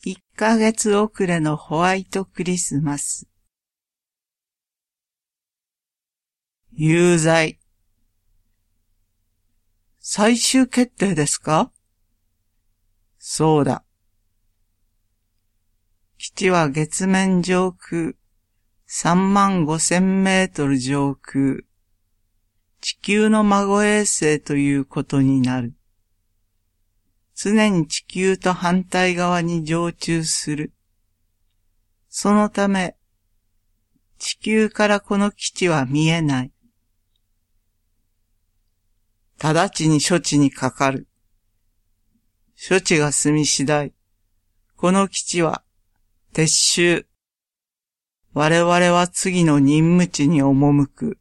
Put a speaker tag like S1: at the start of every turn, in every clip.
S1: 1ヶ月遅れのホワイトクリスマス。有罪。最終決定ですか？そうだ。基地は月面上空35,000メートル上空、地球の孫衛星ということになる。常に地球と反対側に常駐する。そのため、地球からこの基地は見えない。直ちに処置にかかる。処置が済み次第、この基地は撤収。我々は次の任務地に赴く。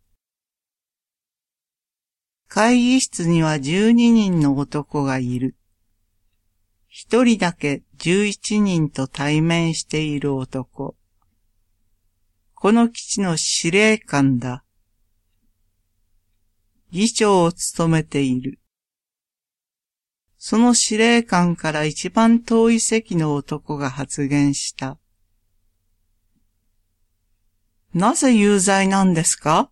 S1: 会議室には12人の男がいる。一人だけ11人と対面している男。この基地の司令官だ。議長を務めている。その司令官から一番遠い席の男が発言した。なぜ有罪なんですか？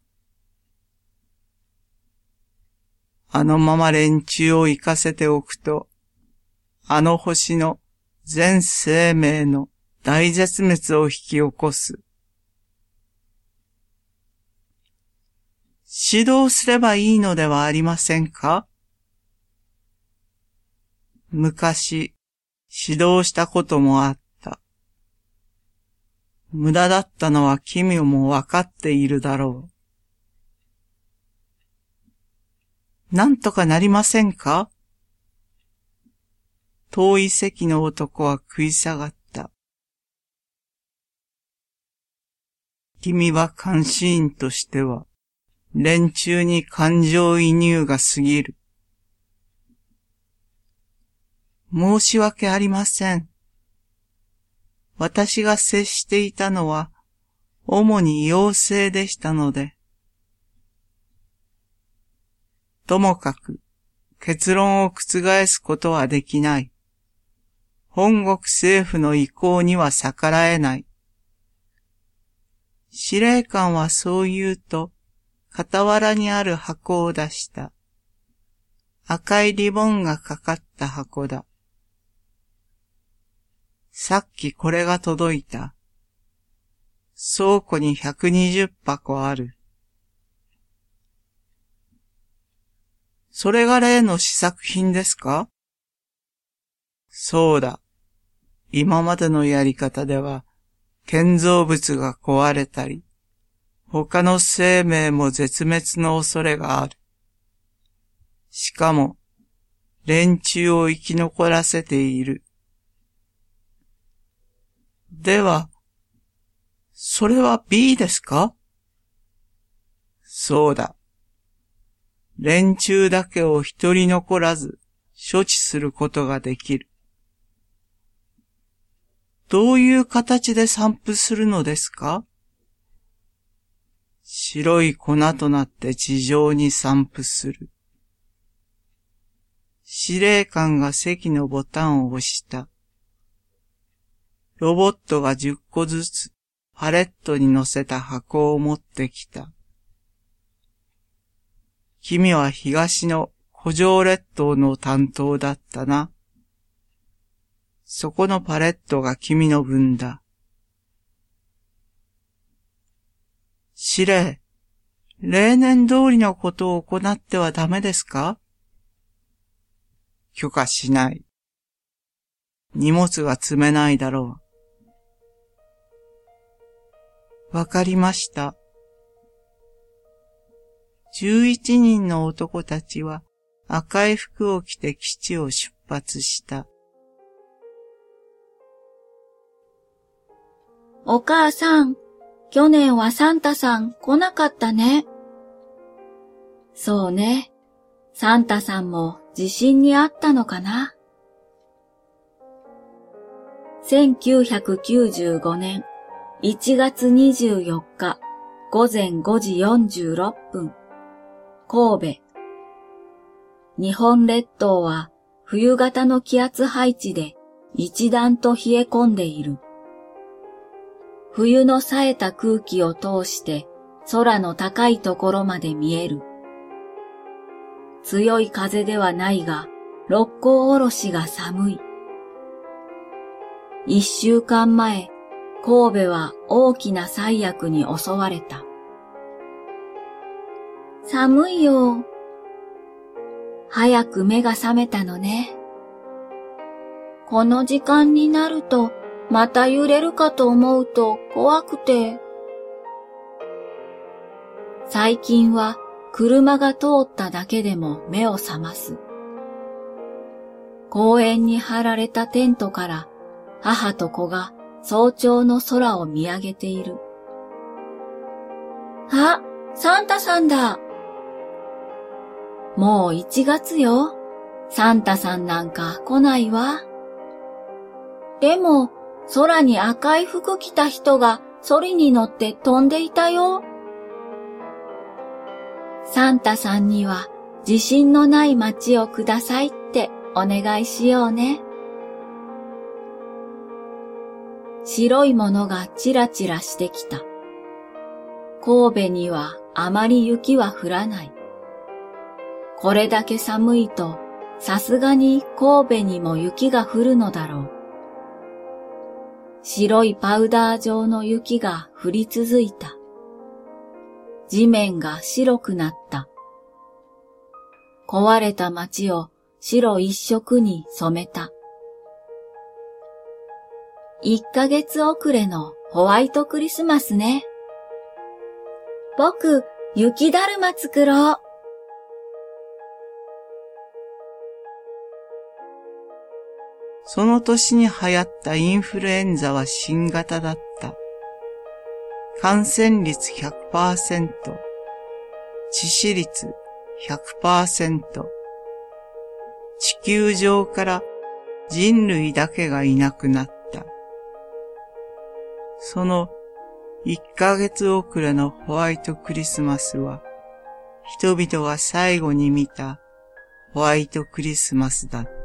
S1: あのまま連中を行かせておくと、あの星の全生命の大絶滅を引き起こす。指導すればいいのではありませんか？昔、指導したこともあった。無駄だったのは君もわかっているだろう。なんとかなりませんか？遠い席の男は食い下がった。君は監視員としては、連中に感情移入が過ぎる。申し訳ありません。私が接していたのは、主に妖精でしたので。ともかく、結論を覆すことはできない。本国政府の意向には逆らえない。司令官はそう言うと、傍らにある箱を出した。赤いリボンがかかった箱だ。さっきこれが届いた。倉庫に120箱ある。それが例の試作品ですか？そうだ。今までのやり方では、建造物が壊れたり、他の生命も絶滅の恐れがある。しかも、連中を生き残らせている。では、それは B ですか？そうだ。連中だけを一人残らず処置することができる。どういう形で散布するのですか？白い粉となって地上に散布する。司令官が席のボタンを押した。ロボットが10個ずつパレットに乗せた箱を持ってきた。君は東の古城列島の担当だったな。そこのパレットが君の分だ。司令、例年通りのことを行ってはダメですか？許可しない。荷物が積めないだろう。わかりました。11人の男たちは赤い服を着て基地を出発した。
S2: お母さん、去年はサンタさん来なかったね。そうね。サンタさんも地震にあったのかな。1995年1月24日午前5時46分、神戸。日本列島は冬型の気圧配置で一段と冷え込んでいる。冬の冴えた空気を通して空の高いところまで見える。強い風ではないが、六甲おろしが寒い。1週間前、神戸は大きな災厄に襲われた。寒いよ。早く目が覚めたのね。この時間になると、また揺れるかと思うと怖くて。最近は車が通っただけでも目を覚ます。公園に張られたテントから母と子が早朝の空を見上げている。あ、サンタさんだ。もう1月よ。サンタさんなんか来ないわ。でも、空に赤い服着た人がソリに乗って飛んでいたよ。サンタさんには地震のない街をくださいってお願いしようね。白いものがちらちらしてきた。神戸にはあまり雪は降らない。これだけ寒いと、さすがに神戸にも雪が降るのだろう。白いパウダー状の雪が降り続いた。地面が白くなった。壊れた街を白一色に染めた。1ヶ月遅れのホワイトクリスマスね。僕、雪だるま作ろう。
S1: その年に流行ったインフルエンザは新型だった。感染率 100%、致死率 100%、地球上から人類だけがいなくなった。その1ヶ月遅れのホワイトクリスマスは、人々が最後に見たホワイトクリスマスだった。